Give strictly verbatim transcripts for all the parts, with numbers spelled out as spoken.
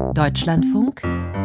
Deutschlandfunk,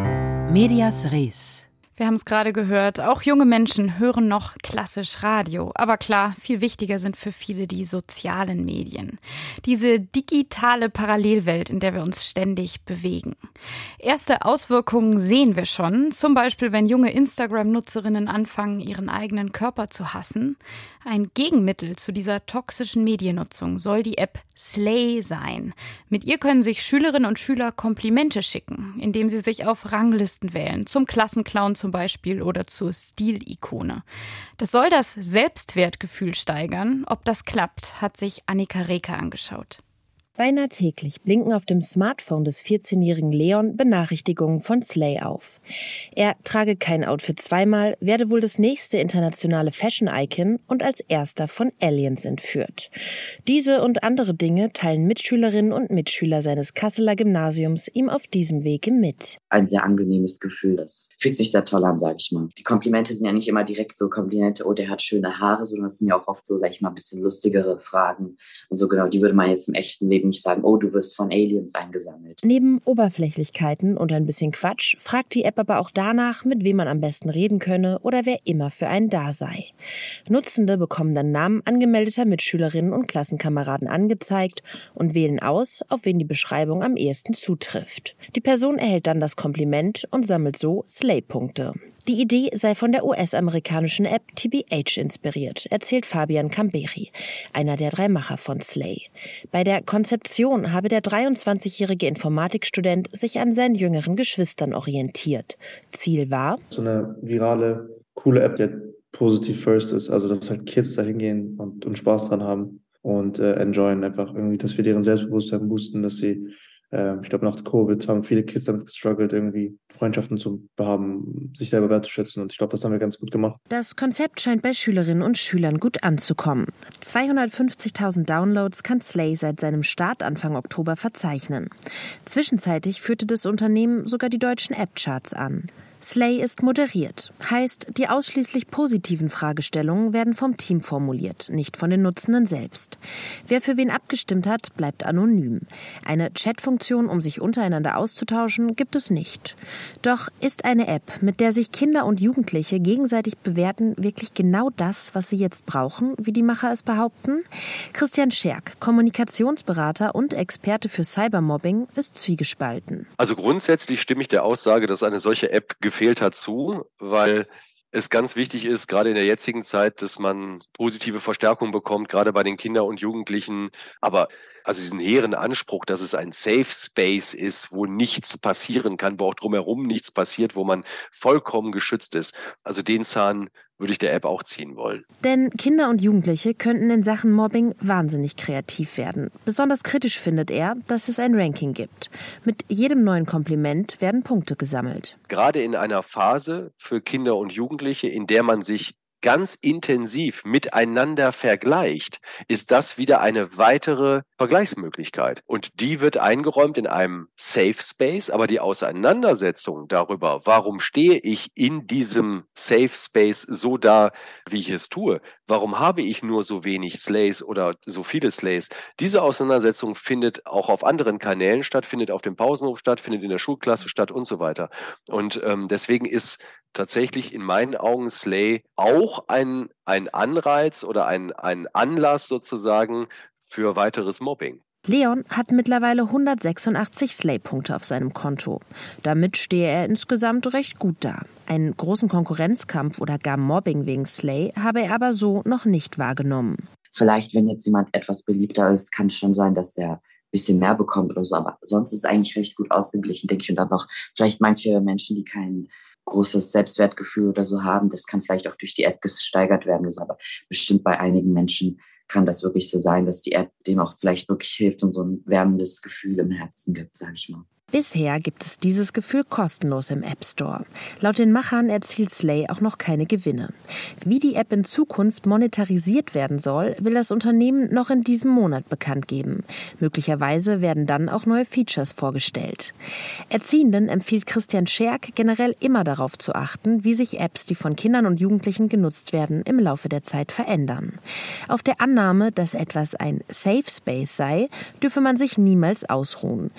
Medias Res. Wir haben es gerade gehört, auch junge Menschen hören noch klassisch Radio. Aber klar, viel wichtiger sind für viele die sozialen Medien. Diese digitale Parallelwelt, in der wir uns ständig bewegen. Erste Auswirkungen sehen wir schon. Zum Beispiel, wenn junge Instagram-Nutzerinnen anfangen, ihren eigenen Körper zu hassen. Ein Gegenmittel zu dieser toxischen Mediennutzung soll die App Slay sein. Mit ihr können sich Schülerinnen und Schüler Komplimente schicken, indem sie sich auf Ranglisten wählen, zum Klassenclown zum Beispiel oder zur Stilikone. Das soll das Selbstwertgefühl steigern. Ob das klappt, hat sich Annika Reker angeschaut. Beinahe täglich blinken auf dem Smartphone des vierzehnjährigen Leon Benachrichtigungen von Slay auf. Er trage kein Outfit zweimal, werde wohl das nächste internationale Fashion-Icon und als erster von Aliens entführt. Diese und andere Dinge teilen Mitschülerinnen und Mitschüler seines Kasseler Gymnasiums ihm auf diesem Wege mit. Ein sehr angenehmes Gefühl, das fühlt sich sehr toll an, sag ich mal. Die Komplimente sind ja nicht immer direkt so Komplimente, oh, der hat schöne Haare, sondern es sind ja auch oft so, sag ich mal, ein bisschen lustigere Fragen und so, genau, die würde man jetzt im echten Leben nicht sagen, oh, du wirst von Aliens eingesammelt. Neben Oberflächlichkeiten und ein bisschen Quatsch fragt die App aber auch danach, mit wem man am besten reden könne oder wer immer für einen da sei. Nutzende bekommen dann Namen angemeldeter Mitschülerinnen und Klassenkameraden angezeigt und wählen aus, auf wen die Beschreibung am ehesten zutrifft. Die Person erhält dann das Kompliment und sammelt so Slay-Punkte. Die Idee sei von der U S-amerikanischen App T B H inspiriert, erzählt Fabian Camberi, einer der drei Macher von Slay. Bei der Konzeption habe der dreiundzwanzigjährige Informatikstudent sich an seinen jüngeren Geschwistern orientiert. Ziel war, so eine virale, coole App, die positiv first ist, also dass halt Kids da hingehen und, und Spaß dran haben und äh, enjoyen einfach irgendwie, dass wir deren Selbstbewusstsein boosten, dass sie Ich glaube, nach Covid haben viele Kids damit gestruggelt, irgendwie Freundschaften zu haben, sich selber wertzuschätzen. Und ich glaube, das haben wir ganz gut gemacht. Das Konzept scheint bei Schülerinnen und Schülern gut anzukommen. zweihundertfünfzigtausend Downloads kann Slay seit seinem Start Anfang Oktober verzeichnen. Zwischenzeitlich führte das Unternehmen sogar die deutschen App-Charts an. Slay ist moderiert, heißt, die ausschließlich positiven Fragestellungen werden vom Team formuliert, nicht von den Nutzenden selbst. Wer für wen abgestimmt hat, bleibt anonym. Eine Chatfunktion, um sich untereinander auszutauschen, gibt es nicht. Doch ist eine App, mit der sich Kinder und Jugendliche gegenseitig bewerten, wirklich genau das, was sie jetzt brauchen, wie die Macher es behaupten? Christian Scherk, Kommunikationsberater und Experte für Cybermobbing, ist zwiegespalten. Also grundsätzlich stimme ich der Aussage, dass eine solche App gefehlt hat zu, weil es ganz wichtig ist, gerade in der jetzigen Zeit, dass man positive Verstärkung bekommt, gerade bei den Kindern und Jugendlichen. Aber also diesen hehren Anspruch, dass es ein Safe Space ist, wo nichts passieren kann, wo auch drumherum nichts passiert, wo man vollkommen geschützt ist. Also den Zahn würde ich der App auch ziehen wollen. Denn Kinder und Jugendliche könnten in Sachen Mobbing wahnsinnig kreativ werden. Besonders kritisch findet er, dass es ein Ranking gibt. Mit jedem neuen Kompliment werden Punkte gesammelt. Gerade in einer Phase für Kinder und Jugendliche, in der man sich ganz intensiv miteinander vergleicht, ist das wieder eine weitere Vergleichsmöglichkeit. Und die wird eingeräumt in einem Safe Space, aber die Auseinandersetzung darüber, warum stehe ich in diesem Safe Space so da, wie ich es tue, warum habe ich nur so wenig Slays oder so viele Slays, diese Auseinandersetzung findet auch auf anderen Kanälen statt, findet auf dem Pausenhof statt, findet in der Schulklasse statt und so weiter. Und ähm, deswegen ist tatsächlich in meinen Augen Slay auch ein, ein Anreiz oder ein, ein Anlass sozusagen für weiteres Mobbing. Leon hat mittlerweile hundertsechsundachtzig Slay-Punkte auf seinem Konto. Damit stehe er insgesamt recht gut da. Einen großen Konkurrenzkampf oder gar Mobbing wegen Slay habe er aber so noch nicht wahrgenommen. Vielleicht, wenn jetzt jemand etwas beliebter ist, kann es schon sein, dass er ein bisschen mehr bekommt oder so. Aber sonst ist es eigentlich recht gut ausgeglichen, denke ich. Und dann noch vielleicht manche Menschen, die kein großes Selbstwertgefühl oder so haben, das kann vielleicht auch durch die App gesteigert werden. Aber bestimmt bei einigen Menschen kann das wirklich so sein, dass die App denen auch vielleicht wirklich hilft und so ein wärmendes Gefühl im Herzen gibt, sage ich mal. Bisher gibt es dieses Gefühl kostenlos im App Store. Laut den Machern erzielt Slay auch noch keine Gewinne. Wie die App in Zukunft monetarisiert werden soll, will das Unternehmen noch in diesem Monat bekannt geben. Möglicherweise werden dann auch neue Features vorgestellt. Erziehenden empfiehlt Christian Scherk generell immer darauf zu achten, wie sich Apps, die von Kindern und Jugendlichen genutzt werden, im Laufe der Zeit verändern. Auf der Annahme, dass etwas ein Safe Space sei, dürfe man sich niemals ausruhen.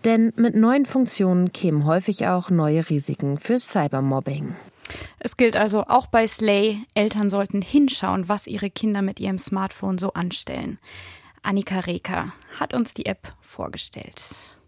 Denn mit neuen Funktionen kämen häufig auch neue Risiken für Cybermobbing. Es gilt also auch bei Slay, Eltern sollten hinschauen, was ihre Kinder mit ihrem Smartphone so anstellen. Annika Reker hat uns die App vorgestellt.